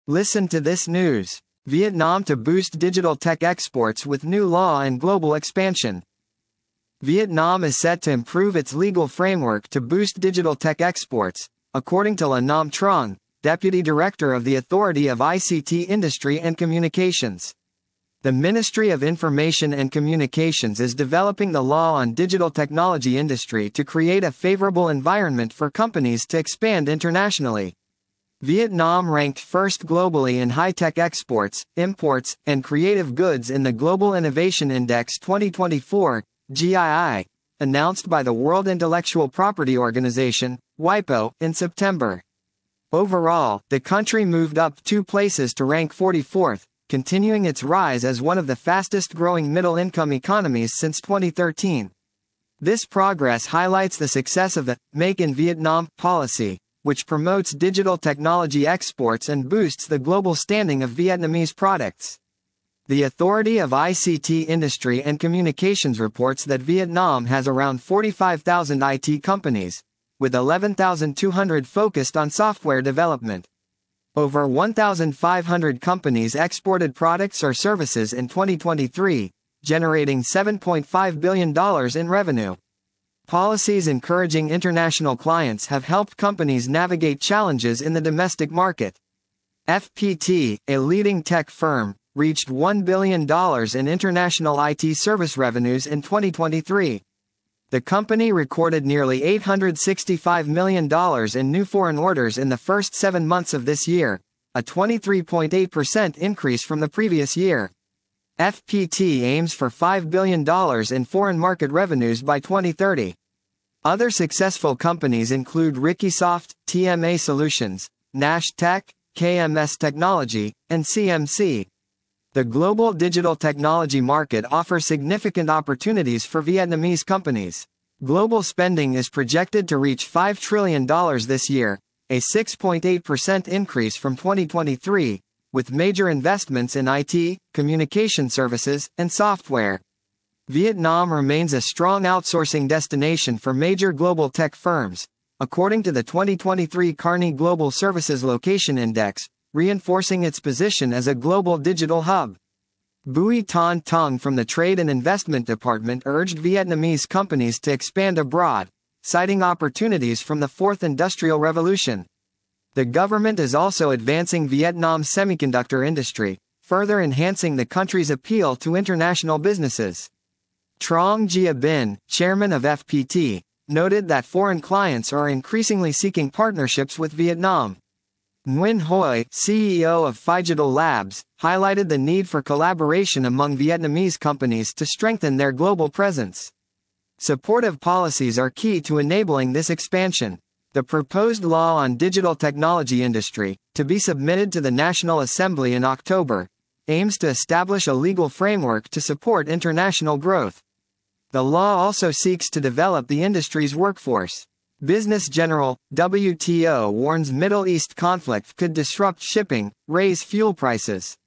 Listen to this news. Vietnam to boost digital tech exports with new law and global expansion. Vietnam is set to improve its legal framework to boost digital tech exports, according to Le Nam Trong, Deputy Director of the Authority of ICT Industry and Communications. The Ministry of Information and Communications is developing the law on digital technology industry to create a favorable environment for companies to expand internationally. Vietnam ranked first globally in high-tech exports, imports, and creative goods in the Global Innovation Index 2024, GII, announced by the World Intellectual Property Organization, WIPO, in September. Overall, the country moved up 2 places to rank 44th, continuing its rise as one of the fastest-growing middle-income economies since 2013. This progress highlights the success of the Make in Vietnam policy, which promotes digital technology exports and boosts the global standing of Vietnamese products. The Authority of ICT Industry and Communications reports that Vietnam has around 45,000 IT companies, with 11,200 focused on software development. Over 1,500 companies exported products or services in 2023, generating $7.5 billion in revenue. Policies encouraging international clients have helped companies navigate challenges in the domestic market. FPT, a leading tech firm, reached $1 billion in international IT service revenues in 2023. The company recorded nearly $865 million in new foreign orders in the first 7 months of this year, a 23.8% increase from the previous year. FPT aims for $5 billion in foreign market revenues by 2030. Other successful companies include Rikisoft, TMA Solutions, Nash Tech, KMS Technology, and CMC. The global digital technology market offers significant opportunities for Vietnamese companies. Global spending is projected to reach $5 trillion this year, a 6.8% increase from 2023, with major investments in IT, communication services, and software. Vietnam remains a strong outsourcing destination for major global tech firms, according to the 2023 Kearney Global Services Location Index, reinforcing its position as a global digital hub. Bui Ton Tung from the Trade and Investment Department urged Vietnamese companies to expand abroad, citing opportunities from the Fourth Industrial Revolution. The government is also advancing Vietnam's semiconductor industry, further enhancing the country's appeal to international businesses. Trong Gia Binh, chairman of FPT, noted that foreign clients are increasingly seeking partnerships with Vietnam. Nguyen Hoi, CEO of Phygital Labs, highlighted the need for collaboration among Vietnamese companies to strengthen their global presence. Supportive policies are key to enabling this expansion. The proposed law on digital technology industry, to be submitted to the National Assembly in October, aims to establish a legal framework to support international growth. The law also seeks to develop the industry's workforce. Business General, WTO warns Middle East conflict could disrupt shipping, raise fuel prices.